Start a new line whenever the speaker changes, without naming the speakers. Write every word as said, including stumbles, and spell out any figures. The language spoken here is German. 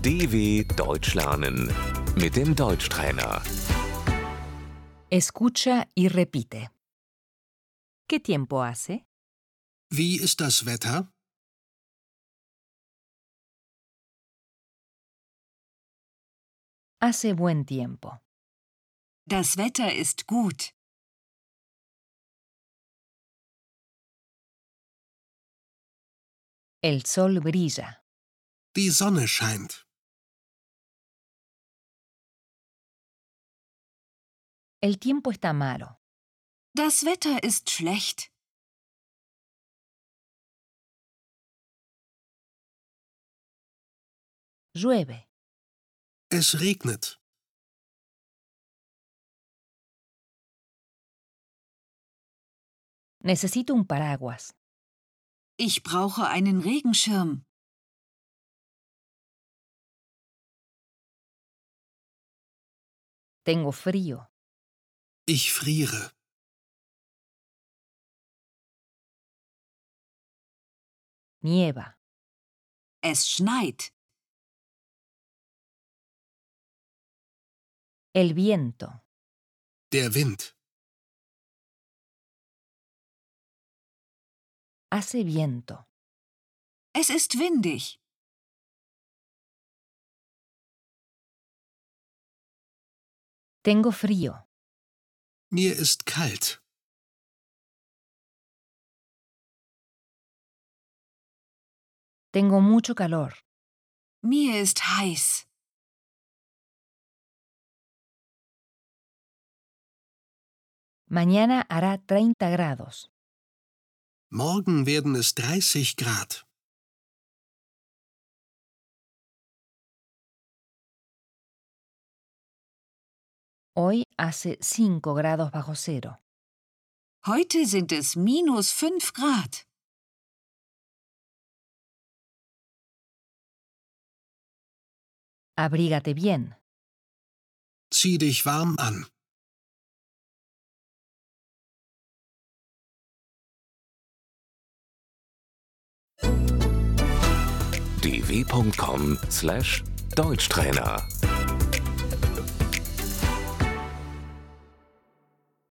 D W Deutsch lernen mit dem Deutschtrainer.
Escucha y repite. ¿Qué tiempo hace?
Wie ist das Wetter?
Hace buen tiempo.
Das Wetter ist gut.
El sol brilla.
Die Sonne scheint.
El tiempo está malo.
Das Wetter ist schlecht.
Llueve.
Es regnet.
Necesito un paraguas.
Ich brauche einen Regenschirm.
Tengo frío.
Ich friere.
Nieva.
Es schneit.
El viento.
Der Wind.
Hace viento.
Es ist windig.
Tengo frío.
Mir ist kalt.
Tengo mucho calor.
Mir ist heiß.
Mañana hará treinta grados.
Morgen werden es dreißig Grad.
Hoy hace cinco grados bajo cero.
Heute sind es minus fünf Grad.
Abrígate bien.
Zieh dich warm an.
d w punkt com slash Deutschtrainer